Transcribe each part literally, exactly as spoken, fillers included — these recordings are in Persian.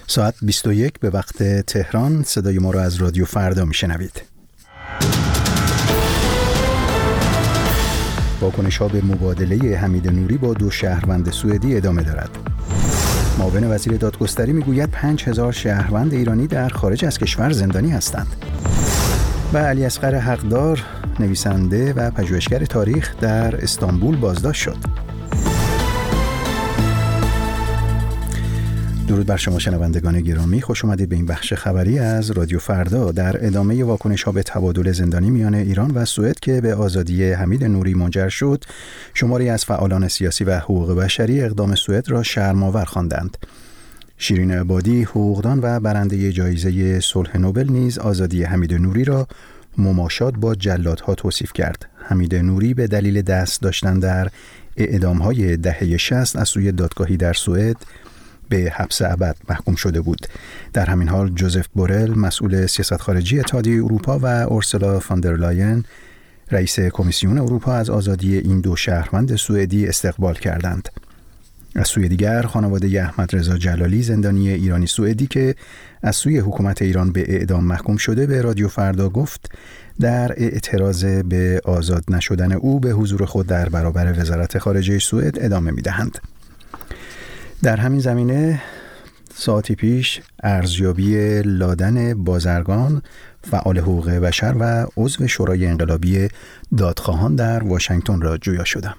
ساعت بیست و یک به وقت تهران. صدای ما را از رادیو فردا میشنوید. واکنش‌ها به مبادله حمید نوری با دو شهروند سوئدی ادامه دارد. معاون وزیر دادگستری میگوید پنج هزار شهروند ایرانی در خارج از کشور زندانی هستند. و علی اصغر حقدار، نویسنده و پژوهشگر تاریخ، در استانبول بازداشت شد. درود بر شما شنوندگان گرامی، خوش آمدید به این بخش خبری از رادیو فردا. در ادامه واکنش‌ها به تبادل زندانی میان ایران و سوئد که به آزادی حمید نوری منجر شد، شماری از فعالان سیاسی و حقوق بشری اقدام سوئد را شرم‌آور خواندند. شیرین عبادی، حقوقدان و برنده جایزه صلح نوبل، نیز آزادی حمید نوری را مماشات با جلادها توصیف کرد. حمید نوری به دلیل دست داشتن در اعدام‌های دهه شصت از سوی دادگاهی در سوئد به حبس ابد محکوم شده بود. در همین حال جوزف بورل، مسئول سیاست خارجی اتحادیه اروپا، و اورسولا فاندرلاین، رئیس کمیسیون اروپا، از آزادی این دو شهروند سوئدی استقبال کردند. از سوی دیگر، خانواده احمد رضا جلالی، زندانی ایرانی سوئدی که از سوی حکومت ایران به اعدام محکوم شده، به رادیو فردا گفت در اعتراض به آزاد نشدن او به حضور خود در برابر وزارت خارجه سوئد ادامه می‌دهند. در همین زمینه ساعتی پیش ارزیابی لادن بازرگان، فعال حقوق بشر و عضو شورای انقلابی دادخواهان در واشنگتن را جویا شدم.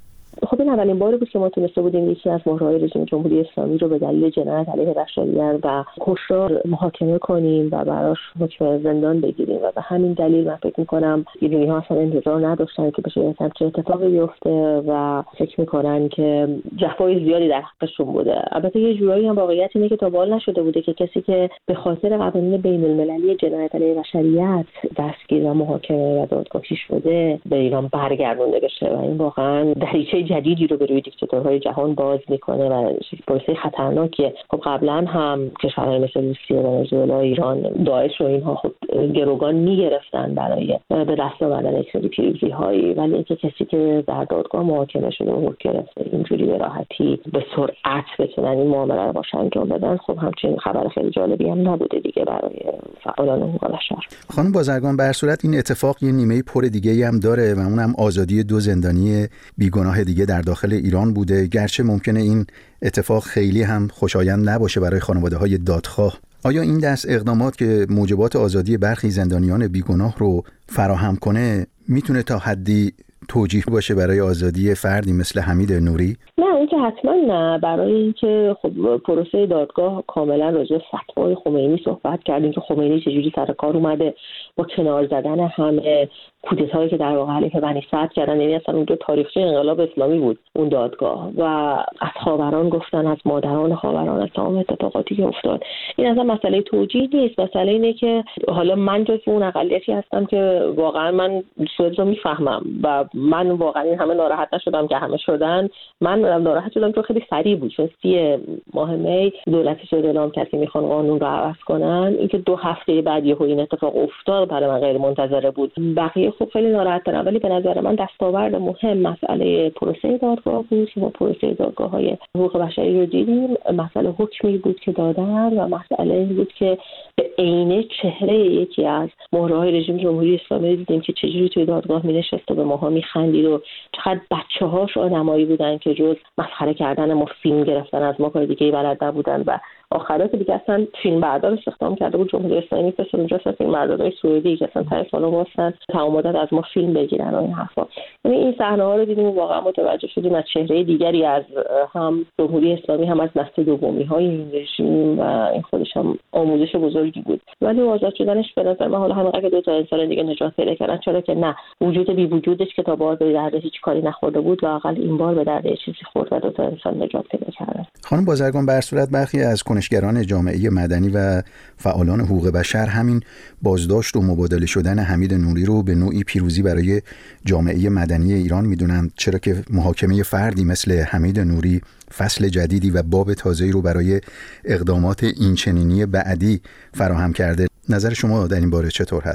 خب این اولین باری بود که ما تونسته بودیم یکی از مهرهای رژیم جمهوری اسلامی رو به دلیل جنایت علیه بشریت و کشتار محاکمه کنیم و براش حکم زندان بگیریم و به همین دلیل من فکر می‌کنم ایرانی‌ها اصلا انتظار نداشتن که بشه مثلا چه اتفاقی بیفته و فکر می‌کنن که جفای زیادی در حقشون بوده. البته یه جورایی هم واقعیت اینه که تا بال نشده بوده که کسی که به خاطر قوانین بین‌المللی جنایت علیه بشریت دستگیر و محاکمه و دادگاهی شده به ایران برگردونده بشه و این واقعا دریچه جدیدی رو به روی دیکتاتورهای جهان باز میکنه و پروسه خطرناکیه. خب قبلا هم کشورهای مثل روسیه، ونزوئلا، ایران، داعش و اینها خب گروگان میگرفتن برای به دست آوردن یک سری پیروزی‌هایی، ولی اینکه کسی که در دادگاه محاکمه شده و حکم گرفته اینجوری به راحتی به سرعت بتونن این معامله رو باش انجام بدن، خب همچین خبر خیلی جالبی هم نبوده دیگه برای فعالان حقوق بشر. خانم بازرگان، به هر صورت این اتفاق یه نیمه پر دیگه هم داره و اونم آزادی دو زندانی بیگناه دیگه در داخل ایران بوده. گرچه ممکنه این اتفاق خیلی هم خوشایند نباشه برای خانواده‌های دادخواه. آیا این دست اقدامات که موجبات آزادی برخی زندانیان بیگناه رو فراهم کنه میتونه تا حدی توجیه باشه برای آزادی فردی مثل حمید نوری؟ نه، این که حتما نه. برای اینکه خب پروسه دادگاه کاملا راجع به فتوای خمینی صحبت کردیم که خمینی چجوری سر کار اومده با کنار زدن همه کودتایی که در واقع علیه بنی صدر کردن. یعنی اصلا اونجا تاریخچه انقلاب اسلامی بود اون دادگاه و از خاوران گفتن، از مادران خاوران، از تمام اتفاقاتی که افتاد. این اصلا مسئله توجیه نیست. مسئله اینه که حالا من جز اون اقلیتی هستم که واقعا من سوئد رو میفهمم و من واقعا این همه ناراحت نشدم که همه شدن. من ناراحت شدم چون خیلی سریع بود، چون سی ماه می دولت سوئد اعلام کرد که میخوان قانون رو عوض کنن. اینکه دو هفته بعد یهو این اتفاق افتاد برای من غیر منتظره بود. بقیه خب خیلی ناراحت دارم، ولی به نظر من دستاورد مهم مسئله پروسه دادگاه بود که ما پروسه دادگاه‌های حقوق بشری رو دیدیم. مسئله حکمی بود که دادن و مسئله این بود که به عینه چهره یکی از مهرهای رژیم جمهوری اسلامی دیدیم که چجوری توی دادگاه می‌نشست و به ماها می‌خندید و چقدر بچه‌هاش آدمایی بودن که جز مسخره کردن ما، فیلم گرفتن از ما کار دیگه‌ای بلد نبودن و آخرات دیگه اصلا فیلم بردار استخدام کرده بود جمهوری اسلامی، پس اونجا اصلا فیلم بردارای سعودی که اصلا تا سال واسن تعاملات از ما فیلم بگیرن و این حرفا. یعنی این صحنه‌ها رو دیدیم و واقعا متوجه شدیم از چهره دیگری از هم جمهوری اسلامی هم از نسل دومی‌های این رژیم و این خودش هم آموزش بزرگی بود. ولی آزاد شدنش به نظر من حالا همینقدر که دو تا انسان دیگه نجات پیدا کردن، چرا که نه، وجود بی وجودش که تا باز به درد هیچ کاری نخورده بود و واقعا این بار به درد چیزی خورد و دو تا انسان نجات پیدا کردن. خانم بازرگان، به هر صورت برخی از کنشگران جامعه مدنی و فعالان حقوق بشر همین بازداشت و مبادله شدن حمید نوری رو به نوعی پیروزی برای جامعه مدنی ایران میدونند، چرا که محاکمه فردی مثل حمید نوری فصل جدیدی و باب تازه‌ای رو برای اقدامات اینچنینی بعدی فراهم کرده. نظر شما در این باره چطور هست؟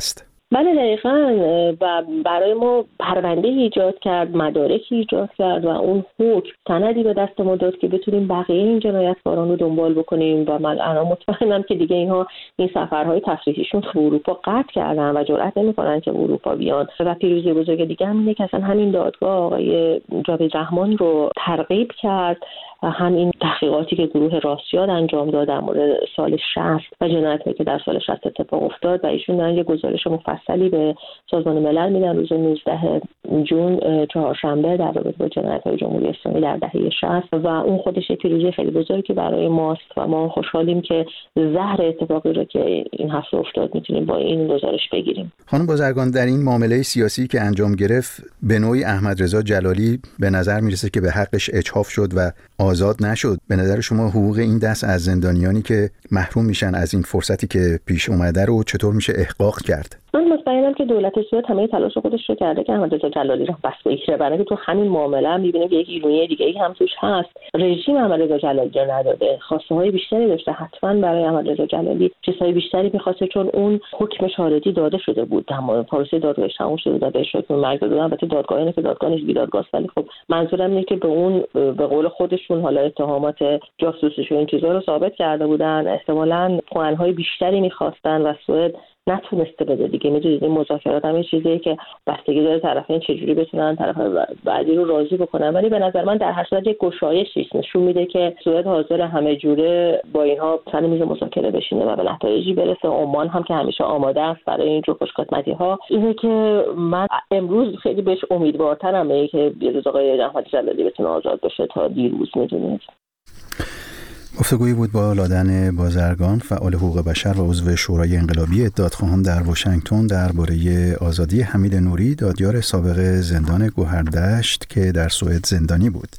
بله دقیقاً، و برای ما پرونده ایجاد کرد، مدارکی ایجاد کرد و اون حکم سندی به دست ما داد که بتونیم بقیه این جنایتکاران رو دنبال بکنیم و من الان مطمئنم که دیگه اینها این سفرهای تفریحیشون تو اروپا قطع کردن و جرئت نمی‌کنن که اروپا بیان. و پیروزی بزرگ دیگه هم اینه که اصلا همین دادگاه آقای جاوید رحمان رو ترغیب کرد، همین تحقیقاتی که گروه راستیاد انجام داد در مورد سال شصت و جنایتی که در سال شصت اتفاق افتاد و ایشون دارن یه گزارش مفصلی به سازمان ملل میدن روز نوزدهم ژوئن چهارشنبه در رابطه با جنایت‌های جمهوری اسلامی در دهه شصت و اون خودش یک پیروزی خیلی بزرگی برای ماست و ما خوشحالیم که زهر اتفاقی رو که این هفته افتاد میتونیم با این گزارش بگیریم. خانم بازرگان، در این معامله سیاسی که انجام گرفت به نوعی احمد رضا جلالی به نظر میرسه که به حقش اجحاف شد و آزاد نشد. به نظر شما حقوق این دست از زندانیانی که محروم میشن از این فرصتی که پیش اومده رو چطور میشه احقاق کرد؟ من مطمئنم که دولت سوئد همه تلاش خودش رو کرده که احمد رضا جلالی رو بس بگیره، برای اینکه تو همین معامله هم می‌بینیم که یک ایرونی دیگه ای هم توش هست. رژیم احمد رضا جلالی رو نداده، خواسته های بیشتری داشته، حتما برای احمد رضا جلالی چیزهای بیشتری می‌خواسته، چون اون حکم شاهدی داده شده بود، در پروسه دادگاهی تموم شده و بهش حکم مرگ دادن. البته دادگاه اینه که دادگاه نیست، بیدادگاه است، ولی خب منظورم اینه که به اون به قول خودشون حالا اتهامات جاسوسی و این چیزا رو ثابت کرده بودن، احتمالاً پوان‌های بیشتری می‌خواستن و سوئد نتونسته بده دیگه. میدونید این مذاکرات هم چیزیه که بستگی داره طرفین چجوری بتونن طرف بعدی رو راضی بکنن، ولی به نظر من در هر صورت یک گشایشی نشون میده که سوئد حاضر همه جوره با اینها سر میز مذاکره بشینه و به نتایجی برسه. عمان هم که همیشه آماده است برای این جور خوشخدمتی‌ها. اینه که من امروز خیلی بهش امیدوارترم اینه که روز آقای احمد جلالی بتونه آزاد بشه تا دیروز. میدونید گفتگویی بود با لادن بازرگان، فعال حقوق بشر و عضو شورای انقلابی دادخواهان در واشنگتن درباره آزادی حمید نوری، دادیار سابق زندان گوهردشت که در سوئد زندانی بود.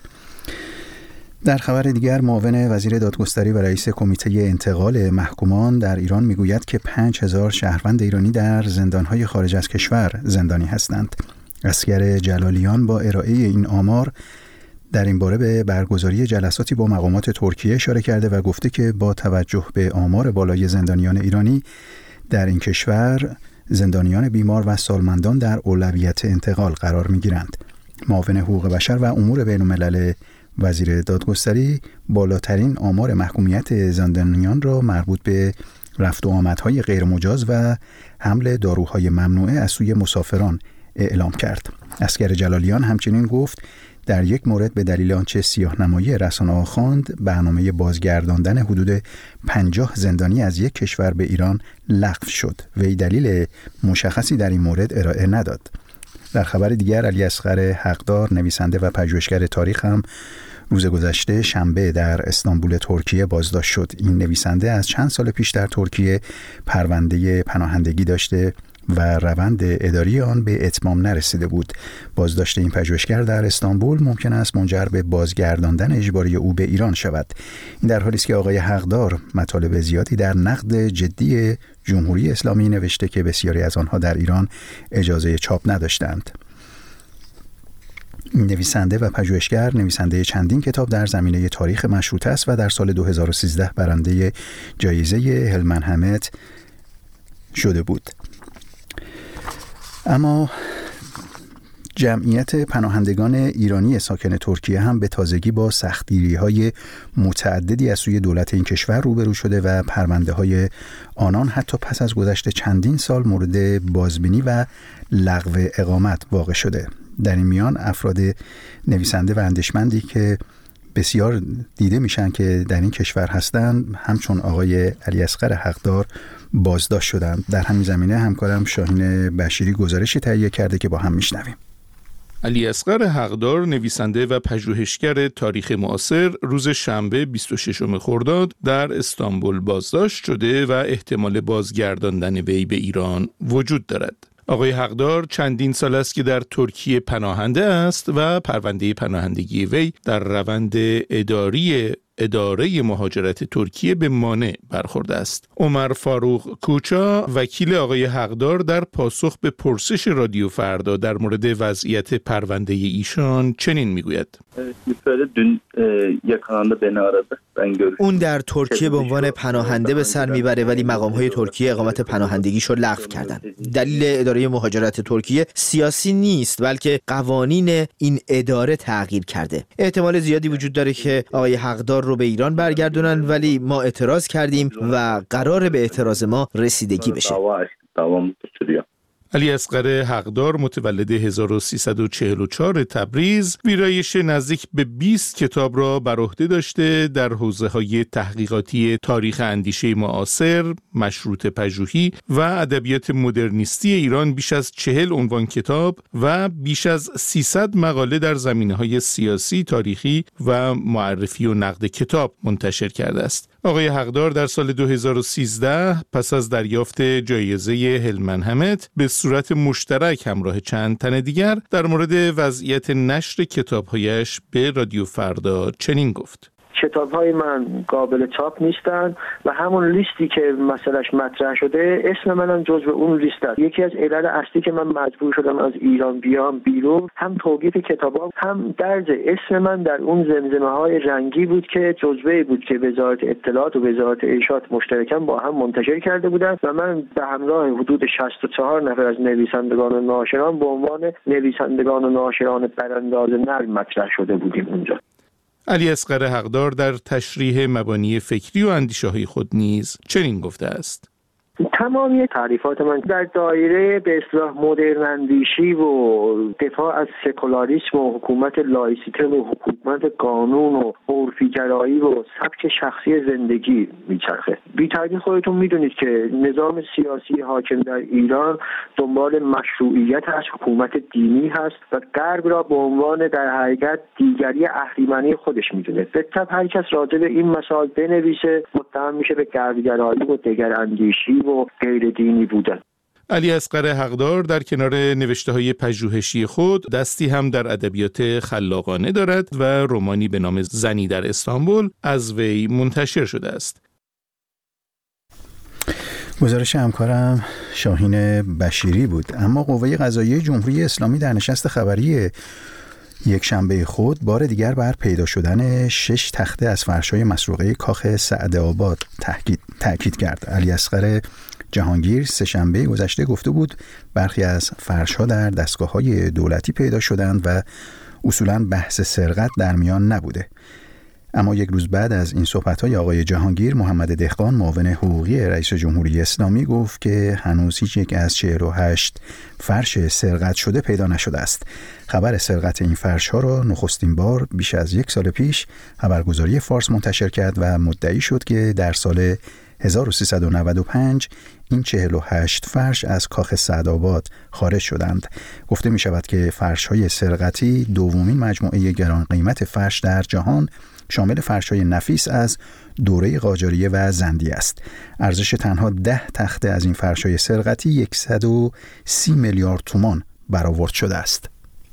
در خبر دیگر، معاون وزیر دادگستری و رئیس کمیته انتقال محکومان در ایران میگوید که پنج هزار شهروند ایرانی در زندانهای خارج از کشور زندانی هستند. اصغر جلالیان با ارائه این آمار در این باره به برگزاری جلساتی با مقامات ترکیه اشاره کرده و گفته که با توجه به آمار بالای زندانیان ایرانی در این کشور، زندانیان بیمار و سالمندان در اولویت انتقال قرار می‌گیرند. معاون حقوق بشر و امور بین‌الملل وزیر دادگستری بالاترین آمار محکومیت زندانیان را مربوط به رفت و آمدهای غیرمجاز و حمل داروهای ممنوعه از سوی مسافران اعلام کرد. اصغر جلالیان همچنین گفت در یک مورد به دلیل آنچه سیاه‌نمایی رسانه‌ها خواند، برنامه بازگرداندن حدود پنجاه زندانی از یک کشور به ایران لغو شد. وی دلیل مشخصی در این مورد ارائه نداد. در خبر دیگر، علی اصغر حقدار، نویسنده و پژوهشگر تاریخ، هم روز گذشته شنبه در استانبول ترکیه بازداشت شد. این نویسنده از چند سال پیش در ترکیه پرونده پناهندگی داشته و روند اداری آن به اتمام نرسیده بود. بازداشت این پژوهشگر در استانبول ممکن است منجر به بازگرداندن اجباری او به ایران شود. این در حالی است که آقای حقدار مطالب زیادی در نقد جدی جمهوری اسلامی نوشته که بسیاری از آنها در ایران اجازه چاپ نداشتند. این نویسنده و پژوهشگر نویسنده چندین کتاب در زمینه تاریخ مشروطه است و در سال دو هزار و سیزده برنده جایزه هلمن همت شده بود. اما جمعیت پناهندگان ایرانی ساکن ترکیه هم به تازگی با سختگیری‌های متعددی از سوی دولت این کشور روبرو شده و پرونده‌های آنان حتی پس از گذشت چندین سال مورد بازبینی و لغو اقامت واقع شده. در این میان افراد نویسنده و اندیشمندی که بسیار دیده میشن که در این کشور هستند، همچون آقای علی اصغر حقدار بازداشت شدند. در همین زمینه همکارم شاهین بشیری گزارشی تهیه کرده که با هم میشنویم. علی اصغر حقدار، نویسنده و پژوهشگر تاریخ معاصر، روز شنبه بیست و ششم خرداد در استانبول بازداشت شده و احتمال بازگرداندن وی به ایران وجود دارد. آقای حقدار چندین سال است که در ترکیه پناهنده است و پرونده پناهندگی وی در روند اداری اداره مهاجرت ترکیه به مانع برخورده است. عمر فاروق کوچا وکیل آقای حقدار در پاسخ به پرسش رادیو فردا در مورد وضعیت پرونده ایشان چنین میگوید: اون در ترکیه به عنوان پناهنده به سر میبره، ولی مقام‌های ترکیه اقامت پناهندگیشو لغو کردن. دلیل اداره مهاجرت ترکیه سیاسی نیست، بلکه قوانین این اداره تغییر کرده. احتمال زیادی وجود داره که آقای حقدار رو به ایران برگردونن، ولی ما اعتراض کردیم و قراره به اعتراض ما رسیدگی بشه. علی اصغر حقدار متولد هزار و سیصد و چهل و چهار تبریز ویرایش نزدیک به بیست کتاب را بر عهده داشته در حوزه‌های تحقیقاتی تاریخ اندیشه معاصر، مشروطه پژوهی و ادبیات مدرنیستی ایران بیش از چهل عنوان کتاب و بیش از سیصد مقاله در زمینه‌های سیاسی، تاریخی و معرفی و نقد کتاب منتشر کرده است. آقای حقدار در سال دو هزار و سیزده پس از دریافت جایزه هلمن همت به صورت مشترک همراه چند تن دیگر در مورد وضعیت نشر کتاب‌هایش به رادیو فردا چنین گفت: کتاب‌های من قابل چاپ نیستن و همون لیستی که مسئلهش مطرح شده اسم منم جزو اون لیست است. یکی از علل اصلی که من مجبور شدم از ایران بیام بیرون هم توقیف کتابا، هم درج اسم من در اون زمزمه‌های رنگی بود که جزوه‌ای بود که وزارت اطلاعات و وزارت ارشاد مشترکاً با هم منتشر کرده بودند و من به همراه حدود شصت و چهار نفر از نویسندگان و ناشران به عنوان نویسندگان و ناشران برانداز نرم مطرح شده بودیم اونجا. علی اصغر حقدار در تشریح مبانی فکری و اندیشه‌های خود نیز چنین گفته است: تمامی تعریفات من در دایره به اصطلاح مدرن اندیشی و دفاع از سکولاریسم و حکومت لایسیته و حکومت قانون و عرفی‌گرایی و سبک شخصی زندگی میچرخه. بی تردید خودتون میدونید که نظام سیاسی حاکم در ایران دنبال مشروعیت از حکومت دینی هست و غرب را به عنوان در حقیقت دیگری اهریمنی خودش میدونه. به طب هر کس راجع به این مسائل بنویسه متهم میشه به غربگرایی و دگراندیشی و غیر دینی بودن. علی اصغر حقدار در کنار نوشته‌های پژوهشی خود دستی هم در ادبیات خلاقانه دارد و رمانی به نام زنی در استانبول از وی منتشر شده است. گزارش همکارم شاهین بشیری بود. اما قوه قضاییه جمهوری اسلامی در نشست خبری یک شنبه خود بار دیگر بر پیدا شدن شش تخته از فرش‌های مسروقه کاخ سعدآباد تاکید کرد. علی اصغر جهانگیر سه شنبه گذشته گفته بود برخی از فرش‌ها در دستگاه‌های دولتی پیدا شدند و اصولاً بحث سرقت در میان نبوده. اما یک روز بعد از این صحبت‌های آقای جهانگیر، محمد دهقان معاون حقوقی رئیس جمهوری اسلامی گفت که هنوز هیچ یک از چهل و هشت فرش سرقت شده پیدا نشده است. خبر سرقت این فرش‌ها را نخستین بار بیش از یک سال پیش خبرگزاری فارس منتشر کرد و مدعی شد که در سال هزار و سیصد و نود و پنج این چهل و هشت فرش از کاخ سعدآباد خارج شدند. گفته می شود که فرش‌های سرقتی دومین مجموعه گران قیمت فرش در جهان شامل فرش‌های نفیس از دوره قاجاریه و زندیه است. ارزش تنها ده تخته از این فرش‌های سرقتی صد و سی میلیارد تومان برآورد شده است.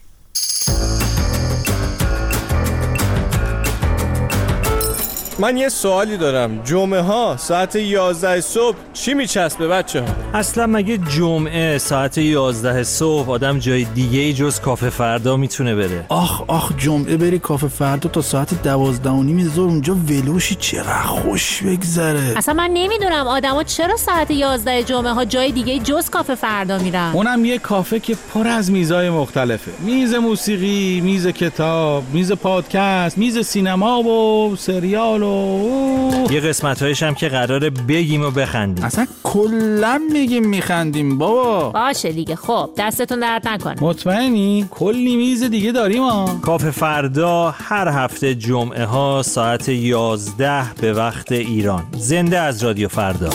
من یه سوالی دارم. جمعه ها ساعت یازده صبح چی میچسبه بچه ها؟ اصلا مگه جمعه ساعت یازده صبح آدم جای دیگه ای جز کافه فردا میتونه بره؟ آخ آخ جمعه بری کافه فردا تا ساعت دوازده و نیم ظهر اونجا ولوشی چقدر خوش بگذره. اصلا من نمیدونم آدما چرا ساعت یازده جمعه ها جای دیگه جز کافه فردا میرن. اونم یه کافه که پر از میزای مختلفه. میز موسیقی، میز کتاب، میز پادکست، میز سینما و سریال و یه قسمت‌هایش هم که قراره بگیم و بخندیم. اصلا کلا میگیم میخندیم بابا. باشه دیگه. خب دستتون درد نکنه. مطمئنی؟ کلی میز دیگه داریم ها. کافه فردا هر هفته جمعه ها ساعت یازده به وقت ایران. زنده از رادیو فردا.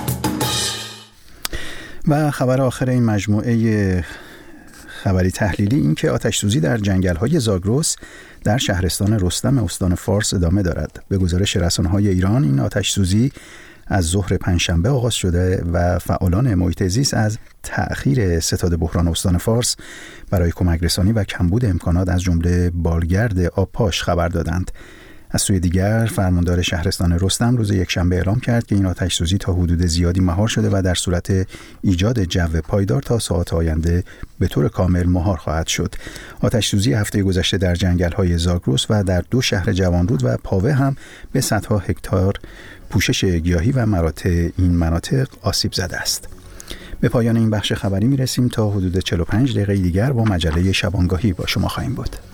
و خبر آخر این مجموعه خبری تحلیلی این که آتش سوزی در جنگل‌های زاگرس در شهرستان رستم استان فارس ادامه دارد. به گزارش رسانه‌های ایران این آتش سوزی از ظهر پنجشنبه آغاز شده و فعالان محیط زیست از تأخیر ستاد بحران استان فارس برای کمک رسانی و کمبود امکانات از جمله بالگرد آب پاش خبر دادند. از سوی دیگر فرماندار شهرستان رستم روز یکشنبه اعلام کرد که این آتش سوزی تا حدود زیادی مهار شده و در صورت ایجاد جو پایدار تا ساعات آینده به طور کامل مهار خواهد شد. آتش سوزی هفته گذشته در جنگل‌های زاگرس و در دو شهر جوانرود و پاوه هم به صدها هکتار پوشش گیاهی و مراتع این مناطق آسیب زده است. به پایان این بخش خبری میرسیم. تا حدود چهل و پنج دقیقه دیگر با مجله شبانگاهی با شما خواهیم بود.